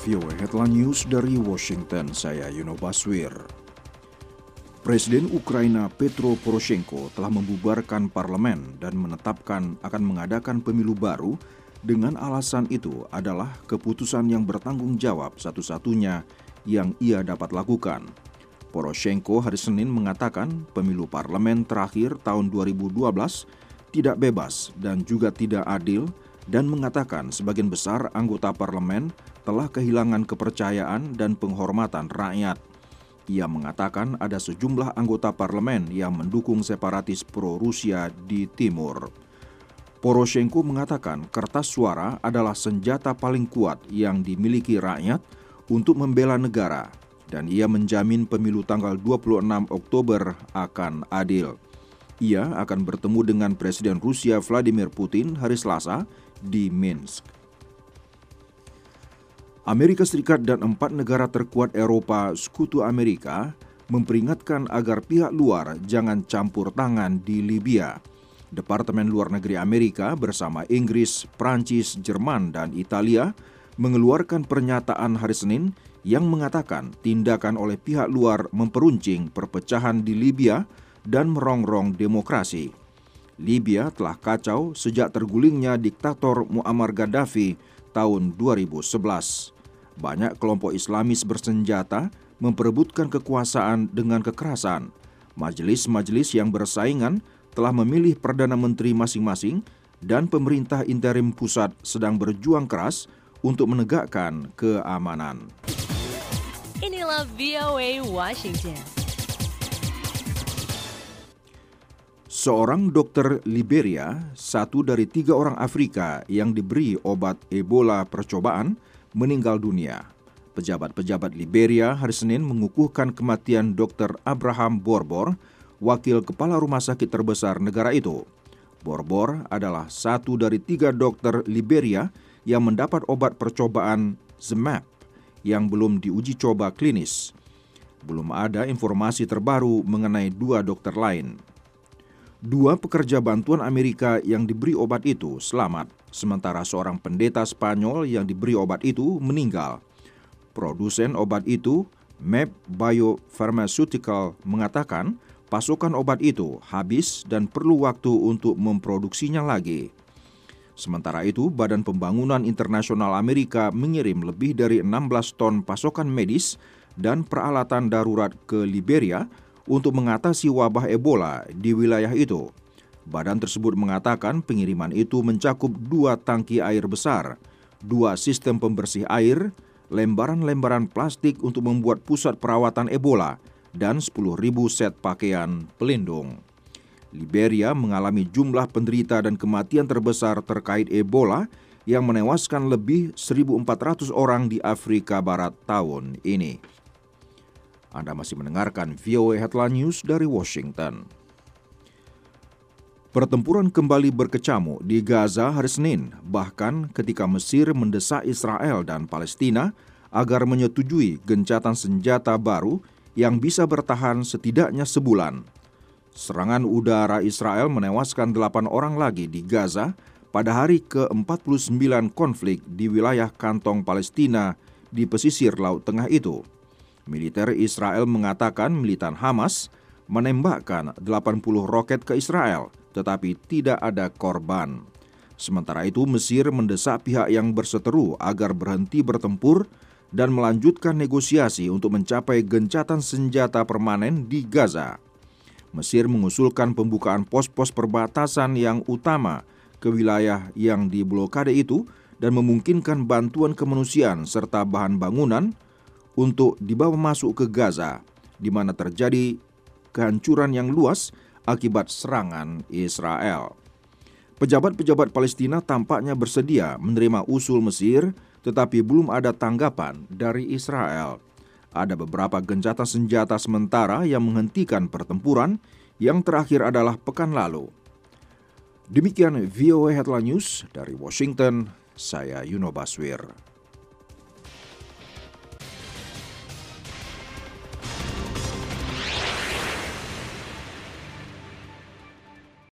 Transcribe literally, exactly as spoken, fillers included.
V O A Headline News dari Washington, saya Yuno Baswir. Presiden Ukraina Petro Poroshenko telah membubarkan parlemen dan menetapkan akan mengadakan pemilu baru dengan alasan itu adalah keputusan yang bertanggung jawab satu-satunya yang ia dapat lakukan. Poroshenko hari Senin mengatakan pemilu parlemen terakhir tahun dua ribu dua belas tidak bebas dan juga tidak adil dan mengatakan sebagian besar anggota parlemen telah kehilangan kepercayaan dan penghormatan rakyat. Ia mengatakan ada sejumlah anggota parlemen yang mendukung separatis pro-Rusia di timur. Poroshenko mengatakan kertas suara adalah senjata paling kuat yang dimiliki rakyat untuk membela negara, dan ia menjamin pemilu tanggal dua puluh enam Oktober akan adil. Ia akan bertemu dengan Presiden Rusia Vladimir Putin hari Selasa di Minsk. Amerika Serikat dan empat negara terkuat Eropa Sekutu Amerika memperingatkan agar pihak luar jangan campur tangan di Libya. Departemen Luar Negeri Amerika bersama Inggris, Prancis, Jerman, dan Italia mengeluarkan pernyataan hari Senin yang mengatakan tindakan oleh pihak luar memperuncing perpecahan di Libya dan merongrong demokrasi. Libya telah kacau sejak tergulingnya diktator Muammar Gaddafi tahun dua ribu sebelas. Banyak kelompok Islamis bersenjata memperebutkan kekuasaan dengan kekerasan. Majelis-majelis yang bersaingan telah memilih Perdana Menteri masing-masing dan pemerintah interim pusat sedang berjuang keras untuk menegakkan keamanan. Inilah V O A Washington. Seorang dokter Liberia, satu dari tiga orang Afrika yang diberi obat Ebola percobaan, meninggal dunia. Pejabat-pejabat Liberia hari Senin mengukuhkan kematian dokter Abraham Borbor, wakil kepala rumah sakit terbesar negara itu. Borbor adalah satu dari tiga dokter Liberia yang mendapat obat percobaan Zmapp yang belum diuji coba klinis. Belum ada informasi terbaru mengenai dua dokter lain. Dua pekerja bantuan Amerika yang diberi obat itu selamat, sementara seorang pendeta Spanyol yang diberi obat itu meninggal. Produsen obat itu, Map Biopharmaceutical, mengatakan pasokan obat itu habis dan perlu waktu untuk memproduksinya lagi. Sementara itu, Badan Pembangunan Internasional Amerika mengirim lebih dari enam belas ton pasokan medis dan peralatan darurat ke Liberia untuk mengatasi wabah Ebola di wilayah itu. Badan tersebut mengatakan pengiriman itu mencakup dua tangki air besar, dua sistem pembersih air, lembaran-lembaran plastik untuk membuat pusat perawatan Ebola, dan sepuluh ribu set pakaian pelindung. Liberia mengalami jumlah penderita dan kematian terbesar terkait Ebola yang menewaskan lebih seribu empat ratus orang di Afrika Barat tahun ini. Anda masih mendengarkan V O A Headline News dari Washington. Pertempuran kembali berkecamuk di Gaza hari Senin, bahkan ketika Mesir mendesak Israel dan Palestina agar menyetujui gencatan senjata baru yang bisa bertahan setidaknya sebulan. Serangan udara Israel menewaskan delapan orang lagi di Gaza pada hari ke empat puluh sembilan konflik di wilayah kantong Palestina di pesisir Laut Tengah itu. Militer Israel mengatakan militan Hamas menembakkan delapan puluh roket ke Israel, tetapi tidak ada korban. Sementara itu, Mesir mendesak pihak yang berseteru agar berhenti bertempur dan melanjutkan negosiasi untuk mencapai gencatan senjata permanen di Gaza. Mesir mengusulkan pembukaan pos-pos perbatasan yang utama ke wilayah yang diblokade itu dan memungkinkan bantuan kemanusiaan serta bahan bangunan untuk dibawa masuk ke Gaza, di mana terjadi kehancuran yang luas akibat serangan Israel. Pejabat-pejabat Palestina tampaknya bersedia menerima usul Mesir, tetapi belum ada tanggapan dari Israel. Ada beberapa gencatan senjata sementara yang menghentikan pertempuran, yang terakhir adalah pekan lalu. Demikian V O A Headline News dari Washington, saya Yuno Baswir.